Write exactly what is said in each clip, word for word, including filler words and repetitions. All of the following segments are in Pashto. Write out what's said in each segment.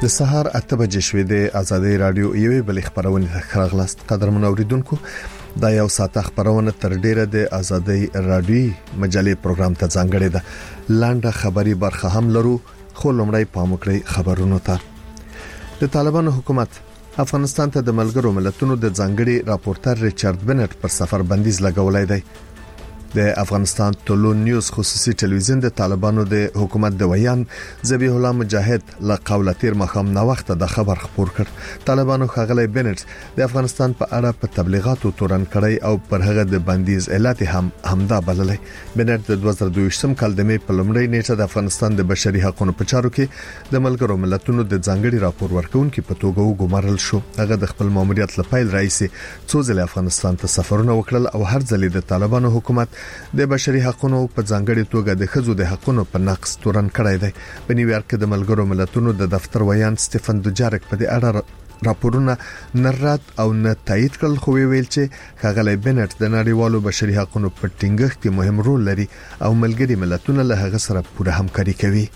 د سهار اته بجې شوې د آزادۍ رادیو یوې بل خبرونه خراغلاست قدرمن اوریدونکو دا یو ساعت خبرونه تر ډیره د آزادۍ رادیو مجلې پروګرام ته ځانګړې ده. لاندې خبري برخه هم لرو خو لومړی پام وکړئ خبرونو ته. د طالبانو حکومت افغانستان ته د ملګرو ملتونو د ځانګړي راپورټر ریچارډ بنټ پر سفر بندیز لګولای دی. د افغانستان ټولون نیوز خصوصي ټلویزیون د طالبانو د حکومت د ویان ذبیح الله مجاهد له قوله تیر مخام نو وخت د خبر خبر کړ. طالبانو خغلی بنټ د افغانستان په اړه په تبلیغاتو تورن کړی او پر هغه د بندیز علت هم همدا بللی. بنټ د دوه زره دوه ویشتم کال د می په لومړۍ نیټه د افغانستان د بشري حقوقو په چارو کې د ملګرو ملتونو د ځانګړي راپور ورکونکو په توګه وګمارل شو. هغه د خپل ماموریت لپاره رئیس څو ځله افغانستان ته سفرونه وکړل او هر ځل د طالبانو حکومت د بشري حقوقو په ځانګړي توګه د خزو د حقوقو په نقص تورن کړی دی. په نیویارک کې د ملګرو ملتونو د دفتر ویان سټيفن دوجارک په دې اړه راپورونه نه رد او نه تایید کړل خو ویل چې خغلی بنټ د نړیوالو بشري حقوقو په ټینګښت کې مهم رول لري او ملګري ملتونه له هغه سره پوره همکاري کوي.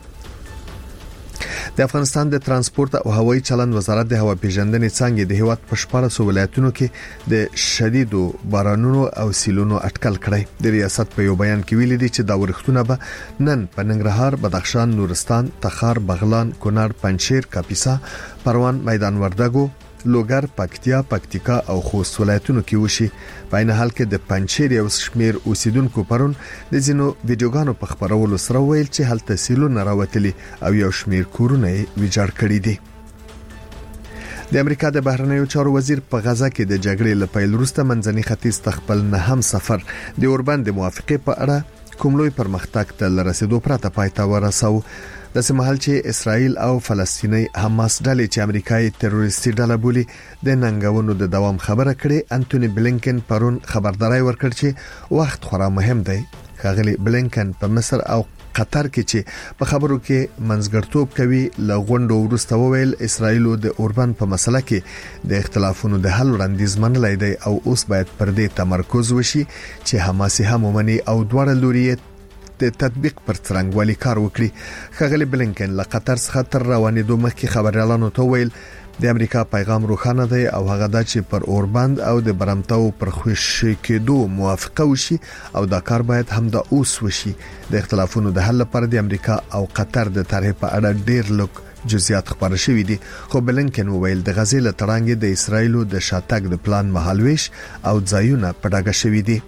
د افغانستان د ترانسپورت او هوایي چلند وزارت د هوا پیژندنې څنګه د هیواد په شپږ ولایتونو کې د شدیدو بارانونو او سیلونو اټکل کړی. د ریاست په یو بیان کې ویلي دي چې دا ورښتونه به نن په ننګرهار، بدخشان، نورستان، تخار، بغلان، کونړ، پنجشیر، کاپیسا، پروان، میدان وردګو، لوګر، پکتیا، پکتیکا او خوست ولایتونو کې وشي. په عین حال کې د پنجشیر یو شمیر اوسیدونکو پرون د زینو ویډیوګانو په خبرولو سره ویل چې هلته سیلونه راوتلي او یو شمیر کورونه ویجاړ کړي دي. د امریکا د بهرنیو چارو وزیر په غزا کې د جګړې له پیل وروسته منځني ختیځ تخپل نه هم سفر د اوربند د موافقه په اړه کوم لوی پرمختګ ته رسیدو پرته پاتې ورساو. د سمحل چې اسرائیل او فلسطیني حماس ډلې چې امریکایي تروریستي ډله بولي د ننګونو د دوام خبره کړې. انټونی بلینکن پرون خبرداري ورکړ چې وخت خورا مهم دی. خغلی بلینکن په مصر او قطر کې چې په خبرو کې منځګړتوب کوي لغونډو ورسته وویل اسرائیل د اوربند په مسله کې د اختلافونو د حل وړاندیز منلای دی او اوس باید پر دې تمرکز وشي چې حماس هم ومني او دواړه لوري د تطبیق پر څرنګوالي کار وکړي. خغلی بلینکن له قطر څخه تر روانېدو مخکې خبريالانو ته ویل د امریکا پیغام روښانه دی او هغه دا چې پر اوربند او د برمتاو پر خوشی کېدو موافقه وشي او دا کار باید هم د اوس وشي. د اختلافونو د حل لپاره د امریکا او قطر د طرح په اړه ډیر لږ جزئیات خبر شوې دي. خو بلینکن ویل د غزې له تړانګ د اسرایلو د شاتګ د پلان مهالويش او ځایونه پډاګه شوې دي.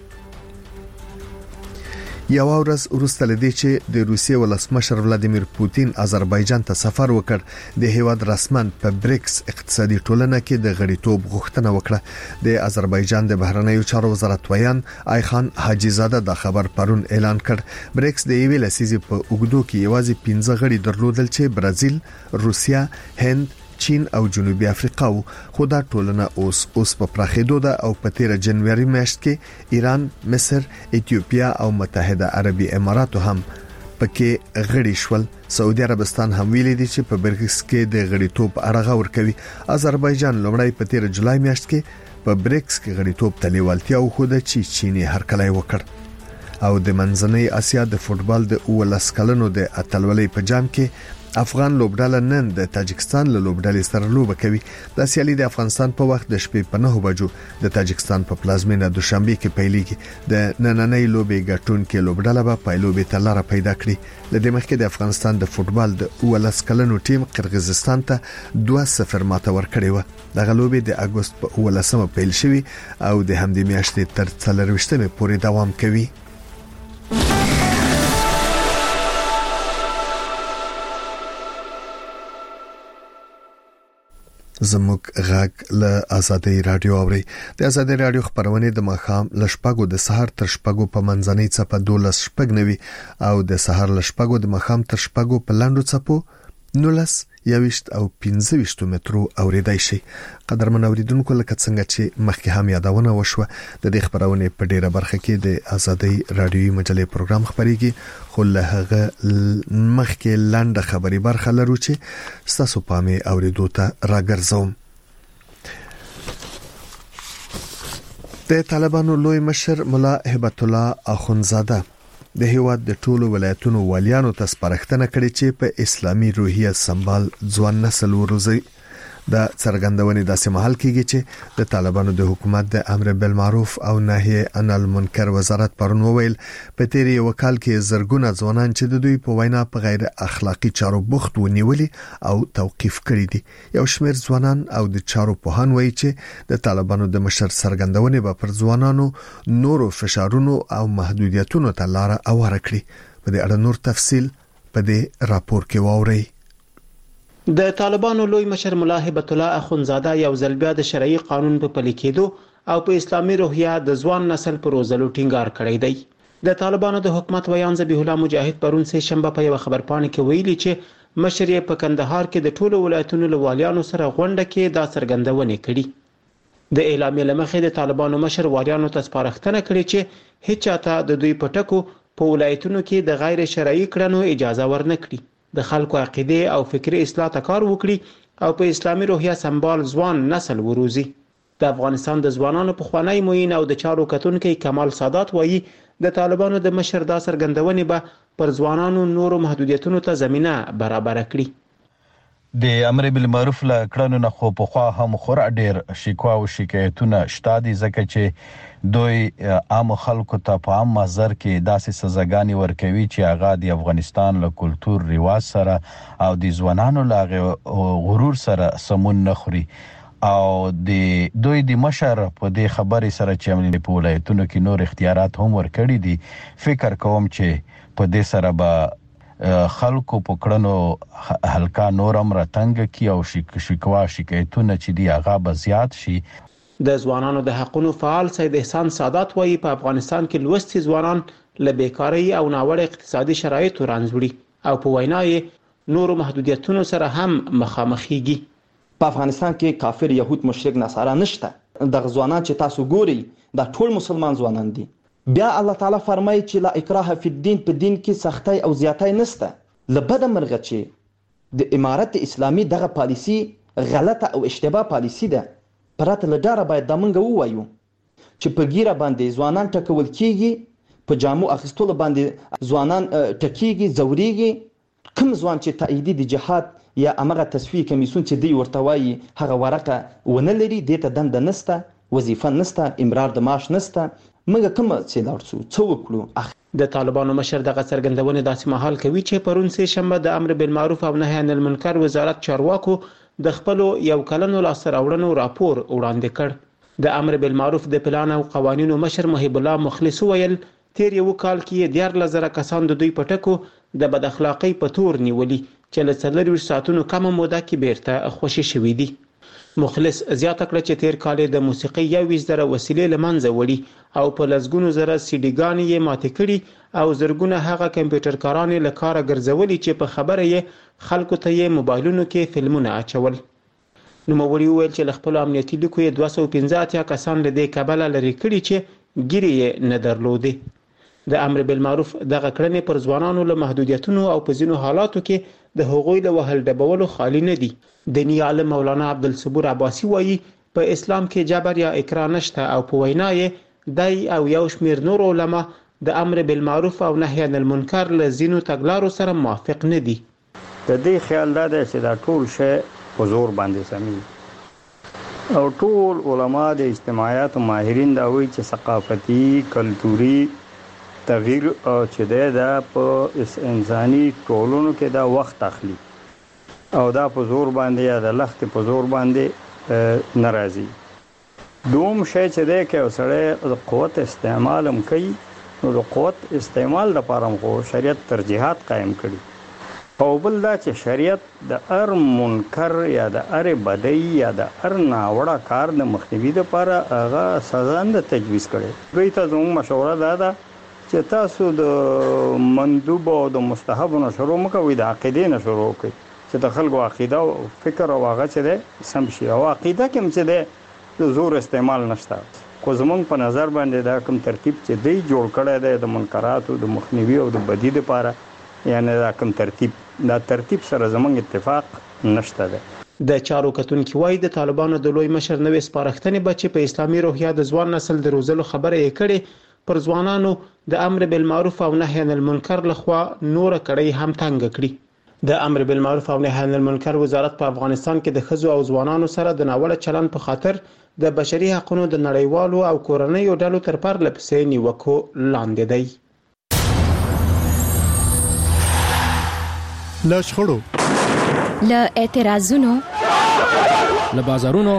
یو ورځ وروسته لدی چې د روسیې ولسمشر ولادیمیر پوتین آذربایجان ته سفر وکړ د هیواد رسمن په بریکس اقتصادي ټولنه کې د غړیتوب غوښتنه وکړه. د آذربایجان د بهرنیو چارو وزارت ویان آیخان حاجی زاده د خبر پرون اعلان کړ. بریکس د یوې لسیزې په اوګدو کې یوازې پنځه غړي درلودل چې برازیل، روسیا، هند، چین او جنوبي افریقا وو. خو دا ټولنه اوس اوس په پراخېدو ده او په تیر جنوري میاشت کې ایران، مصر، ایتیوپیا او متحده عربي امارات هم پکې غړي شول. سعودي عربستان هم ویلي دي چې په بریکس کې د غړیتوب اړه ورکوي. آذربایجان لومړی په تیر جولای میاشت کې په بریکس کې غړیتوب ته لیوالتیا وښوده چې چین هرکلی وکړ. او د منځنۍ اسیا د فوتبال د اولس کلنو د اتلولۍ په جام کې افغان لوبډاله نن د تاجکستان له لوبډالې سره لوبه کوي. د سیالي د افغانستان په وخت د شپې په نه بجو د تاجکستان په پلازمینه دوشنبه کې پیلېږي. د نننۍ لوبې ګټون کې لوبډاله به پایلوبې ته لار پیدا کړي. لدې مخکې د افغانستان د فوتبال د اولس کلنو ټیم قرغیزستان ته دوه صفر ماته ورکړې و. دغه لوبې د اگست په اولسمه پیل شوې او د همدې میاشتې تر څلرويشتمه پورې دوام کوي. زموږ غږ له آزادۍ رادیو اوري. د آزادۍ رادیو خبرونه د مخام لشپګو د سحر تر شپګو په منځنۍ چپه دولس شپګ نوي او د سحر لشپګو د مخام تر شپګو په لاندو چپو نولس یويشت او پنځه ویشت مترو اوریدای شي. قدرمن اوریدونکو لکه څنګه چې مخکې هم یادونه وشوه د دې خبرونه په ډیره برخه کې د آزادۍ رادیو مجلې پروګرام خبريږي. خو له هغه مخکې لاندې خبري برخه لرو چې تاسو پامه اوریدو ته راګرځوم. د طالبانو لوی مشر مولا هبت الله اخونزاده د هیواد د ټولو ولایتونو والیانو ته سپارښتنه کړې چې په اسلامي روحیه سمبال ځوان نسل وروزي. دا څرګندونې داسې مهال کېږي چې د طالبانو د حکومت د امر بالمعروف او نهي عن المنکر وزارت پرون وویل په تیر یو کال کې زرګونه ځوانان چې د دوی په وینا په غیر اخلاقی چارو بوخت ونیولي او توقيف کړي دي. یو شمېر ځوانان او د چارو پوهان وایي چې د طالبانو د مشر څرګندونې به پر ځوانانو نورو فشارونو او محدودیتونو ته لار اواره کړي. په دې اړه نور تفصيل په دې راپور کې واورئ. د طالبانو لوی مشر ملا هبت الله اخونزاده یو ځل بیا د شرعي قانون په پلي کېدو او په اسلامي روحیه د ځوان نسل پر روزلو ټینګار کړی دی. د طالبانو د حکومت ویان ذبیح الله مجاهد پرون سه شنبه په یو خبرپاڼه کې ویلي چې مشر یې په کندهار کې د ټولو ولایتونو لوالیانو سره غونډه کې دا څرګندونه کړې. د اعلامیې لمخې د طالبانو مشر والیانو ته سپارښتنه کړې چې هیڅ چاته د دوی پټکو په ولایتونو کې د غیر شرعي کړنو اجازه ورنکړي، د خلکو عقیده او فکری اصلاح ته کار وکړي او په اسلامي روحیه سمبال ځوان نسل وروزي. د افغانستان د ځوانانو په خوانی موین او د چارو کتونکو کمال سادات وایي د طالبانو د مشر دا څرګندونې به پر ځوانانو نورو محدودیتونو ته زمينه برابر کړي. د امر بالمعروف له کړنو نه خو په خوا هم خور ډیر شکوا او شکایتونه شته دي ځکه چې دوی عام خلکو ته په عام مزر کې داسې سزاګانی ورکوي چې هغه د افغانستان له کلتور رواج سره او د ځوانانو له غرور سره سمون نه خوري او د دوی د مشر په دې خبرې سره چې عملي په ولایتونو کې نور اختیارات هم ورکړي دي. فکر کوم چې په دې سره به خلکو په کړنو هلکا نور امر تنګ کی او شکوا شکایتونه چې دی هغه به زیات شي. د ځوانانو د حقونو فعال سید احسان سادات وایي په افغانستان کې لوستي ځوانان له بیکاری او ناوړه اقتصادي شرایطو رانځوړي او په وینا یې نورو محدودیتونو سره هم مخامخېږي. په افغانستان کې کافر يهود مشرک نصارا نشته. د ځوانان چې تاسو ګوري دا ټول مسلمان ځوانان دي. بیا الله تعالی فرمایي چې لا اکراه فی الدین، په دین کې سختي او زیاتای نشته. لبد مرغه چې د امارت اسلامي دغه پالیسی غلطه او اشتباه پالیسی ده. پراته لډاره باید د منګه ووایو چې په ګیره باندې ځوانان ټکول کیږي، په جامو اخیستلو باندې ځوانان ټکیږي، زوريږي. کوم ځوان چې تاییدی د جهاد یا امغه تصفیه کمیسون چې دی ورته وایي هغه ورقه ونه لري، دته دند نسته، وظیفه نسته، امرار د معاش نسته، موږ کوم څه لارڅو څو وکړو. د طالبانو مشر دغه څرګندونه داسې مهال کوي چې پرون سه شنبه د امر بالمعروف او نهي عن المنکر وزارت چارواکو د خپل یو کلنو لاسته راوړنو راپور وړاندې کړ. د امر بالمعروف د پلان او قوانینو مشر محب الله مخلص ویل تیر یو کال کې ډیر لزر کسان د دوی پټکو د بد اخلاقی په تور نیولي چې له څلور ساعتونو کم موده کې بیرته خوشي شوې دي. مخلص زیاته کړ چې تیر کال د موسیقي یو وزره وسیلې لمنځه وړي او په لزګونو زره سیډیګان یې ماته کړي او زرګونه هغه کمپیوټر کاران له کار ګرځولي چې په خبره یې خلکو ته یې موبایلونو کې فلمونه اچول. نو موري ویل چې خپل امنیتي لیکو یې دوه سوه او پنځه اتیا کسان له دې کابل لري کړي چې ګيري یې نه درلودي. د امر بالمعروف دغه کړنې پر ځوانانو له محدودیتونو او په ځینو حالاتو کې د حقوقي له وهل ډبولو خالی نه دي. دینی عالم مولانا عبدالصبور عباسی وایي په اسلام کې جبر یا اکراه نشته او په وینا یې دای او یو شمیر نور علما د امر بالمعروف او نهي عن المنکر له ځینو تګلارو سره موافق نه دي. د دې خیال دا دی چې دا ټول شی په زور باندې سمي او ټول علما د اجتماعیات او ماهرین دا وایي چې ثقافتي کلتوري تغییر او چې دا په انساني ټولنو کې دا وخت اخلي او دا په زور باندې یا د لخت په زور باندې ناراضي. دوم شی چې دی کې سره د قوت استعمال هم کوي، نو د قوت استعمال لپاره هم شریعت ترجیحات قائم کړي. او بل دا چې شریعت د هر منکر یا د هر بدی یا د هر ناوړه کار د مخنیوي لپاره هغه سزا نه تجویز کړي. دوی ته زموږ مشوره دا ده چې تاسو د مندوب او د مستحب نه شروع مکوئ، د عقیدې نه شروع کړئ چې د خلکو عقیده او فکر او هغه چې ده سم شي. او عقیده کې هم چې ده د زور استعمال نشته. خو زمونږ په نظر باندې دا کوم ترتیب چې دی جوړ کړی دی د منکراتو د مخنیوي او د بدی لپاره، یعنی دا کوم ترتیب دا ترتیب سره زمونږ اتفاق نشته ده. د چارو کتونکو وایي د طالبانو د لوی مشر نوې سپارښتنې به چې په اسلامي روحیه د ځوان نسل د روزلو خبره یې کړې پر ځوانانو د امر بالمعروف او نهي عن المنکر لخوا نور کړي هم تنګ کړي. د امر بالمعروف او نهي عن المنکر وزارت په افغانستان کې د ښځو او ځوانانو سره د ناوړه چلند په خاطر د بشري حقوقو د نړیوالو او کورنیو ډلو تر پرله پسې نیوکو لاندې دی. له شخړو، له اعتراضونو، له بازارونو،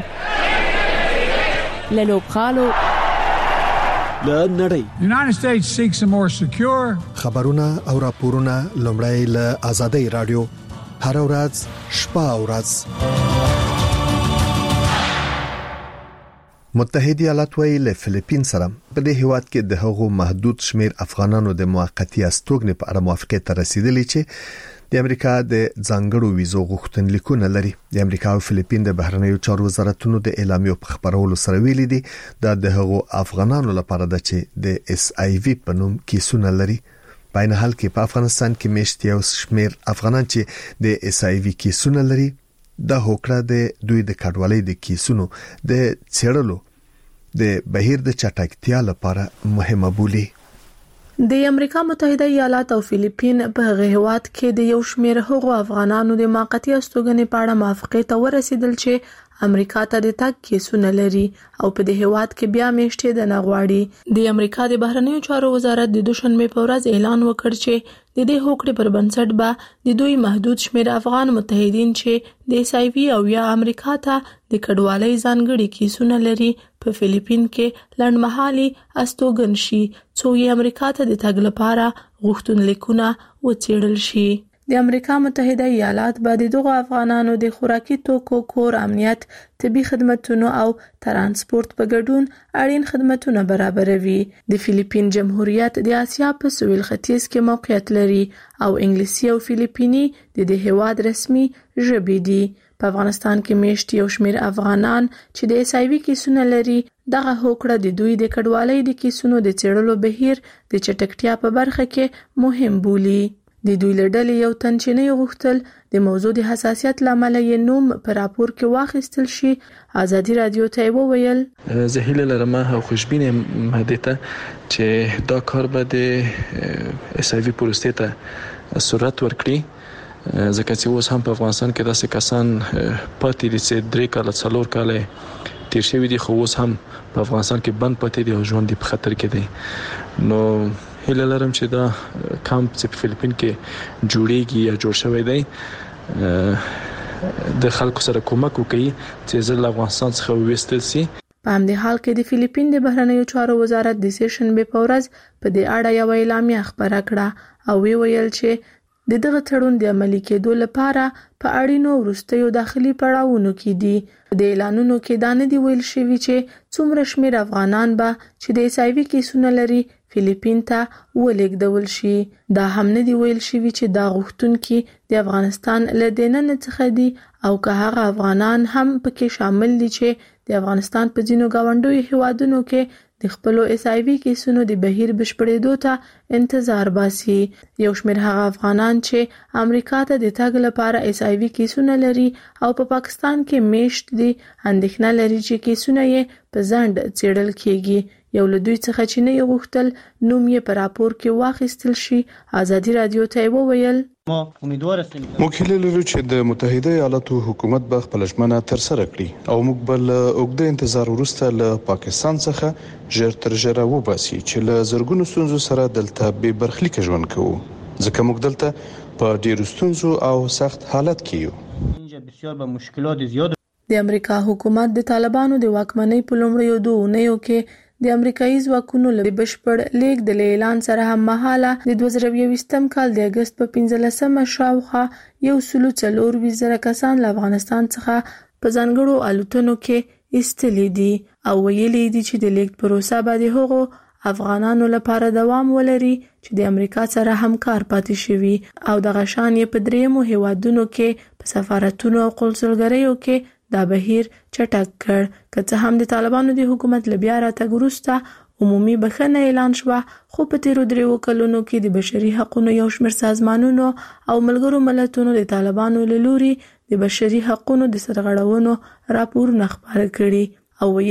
له لوبغالو، له نړۍ. The United States seeks a more secure. خبرونه او راپورونه لومړی له آزادۍ رادیو هر ورځ شپه او ورځ. متحده ایالات وايي له فلیپین سره په دې هیواد کې د هغو محدود شمیر افغانانو د موقتی استوګنې په اړه موافقت ته رسیدلی چې د امریکا د ځانګړو ویزو غوښتنلیکونه لري. د امریکا او فلیپین د بهرنیو چارو وزارتونو د اعلامیو په خبرولو سره ویلي دي دا د هغو افغانانو لپاره د چې د اس آی وی په نوم کیسونه لري. په عین حال کې په افغانستان کې مشت یو شمیر افغانان چې د اس آی وی کیسونه لري د هوکړه د دوی د کډوالۍ د کیسونو د څېړلو د بهیر د چټکتیا لپاره مهمه بولي. د امریکا متحده ایالات او فلیپین په هغه هیواد کې د یو شمېر هغو افغانانو د موقتی استوګنې په اړه موافقه ته ورسیدل چې امریکا ته د تګ کیسونه لري او په دې هیواد کې بیا میشته د نغواړي. د امریکا د بهرنیو چارو وزارت د دوشنبه په ورځ اعلان وکړ چې د دې هوکړې پر بنسټ به د دوی محدود شمیر افغان متحدین چې د اس آی وی او یا امریکا ته د کډوالۍ ځانګړي کیسونه لري په فلیپین کې لنډمهالي استوګن شي څو یې امریکا ته د تګ لپاره غوښتنلیکونه وڅېړل شي. د امریکا متحده ایالات به د دغو افغانانو د خوراکي توکو، کور، امنیت، طبي خدماتو او ترانسپورت په ګډون اړین خدماتونه برابروي. د فلیپین جمهوریت د اسیا په سویل ختیځ کې موقعیت لري او انګلیسي او فلیپیني د دې هیواد رسمي ژبې دي. په افغانستان کې میشت یو شمیر افغانان چې د اس آی وی کیسونه لري دغه هوکړه د دوی د کډوالۍ د کیسونو د څېړلو بهیر د چټکتیا په برخه کې مهم بولي. د دوی لړلې یو تن چې نه غوښتل د موضوع د حساسیت لامل یې نوم په راپور کې واخیستل شي. آزادي رادیو ته وویل زه هیله لرم او خوشبینه مهدی ته چې دا کار به د اس آی وی پروسې ته سرعت ورکړي ځکه چې اوس هم په افغانستان کې داسې کسان پاتې دي چې درې کاله څلور کاله تیر شوي دي خو اوس هم په افغانستان کې بند پاتې دي او ژوند په خطر کې دی. نو هیله لرم چې دا کامپ چې په فلیپین کې جوړیږي یا جوړ شوی دی د خلکو سره کومک وکړي چې زه له افغانستان څخه وویستل سي. په همدې حال کې د فلیپین د بهرنیو چارو وزارت د سیشنبه په ورځ په دې اړه یو اعلامیه خبره کړه او وی ویل چې د دغه تړون د عملي کېدو لپاره په اړینو وروستیو داخلي پړاوونو کې دي. د اعلانونو کې دا نه دی ویل شوی چې څومره شمیر افغانان به چې د اس آی وی کیسونه لري فلیپین ته ولېږدول شي. دا هم نه دی ویل شوی چې دا غوښتونکي د افغانستان له دننه څخه دي او که هغه افغانان هم پکې شامل دي چې د افغانستان په ځینو گاونډیو هیوادونو کې د خپل اس آی وی کیسونو د بهیر بشپړېدو ته انتظار باسي. یو شمېر هغه افغانان چې امریکا ته د تګ لپاره اس آی وی کیسونه لري او په پا پاکستان کې میشت دي اندېښنه لري چې کیسونه یې په ځنډ څېړل کیږي. یو له دوی څخه چې نه غوښتل نوم یې په راپور کې واخیستل شي. آزادي رادیو ته وویل موږ هیله لرو چې د متحده ایالاتو حکومت به خپل ژمنه ترسره کړي او موږ بل اوږده انتظار وروسته له پاکستان څخه ژر تر ژره وباسي چې له زرګونو ستونزو سره دلته به برخلیک ژوند کوو ځکه موږ دلته په ډیرو ستونزو او سخت حالت کې یو. د امریکا حکومت د طالبانو د واکمنۍ په لومړیو دوه اونیو کې د امریکایي ځواکونو له بشپړ لیک د اعلان سره هم مهاله د دوه زره یوویشتم کال د اگست په پنځلسمه شاوخوا یو سلو څلور ویشت زره کسان له افغانستان څخه په ځانګړو الوتنو کې ایستلي دي او ویلي دي چې د لیک پروسه به د هغو افغانانو لپاره دوام ولري چې د امریکا سره همکار پاتې شوي او د غشان یې په دریمو هیوادونو کې په سفارتونو او قونسلګریو کې دا بهیر چټک کړ. که څه هم د طالبانو د حکومت له بیا راتګ وروسته عمومي بخښنه اعلان شوه خو په تیرو دریو کلونو کې د بشري حقوقو یو شمېر سازمانونو او ملګرو ملتونو د طالبانو له لوري د بشري حقوقو د سرغړونو راپورونه خپاره کړي او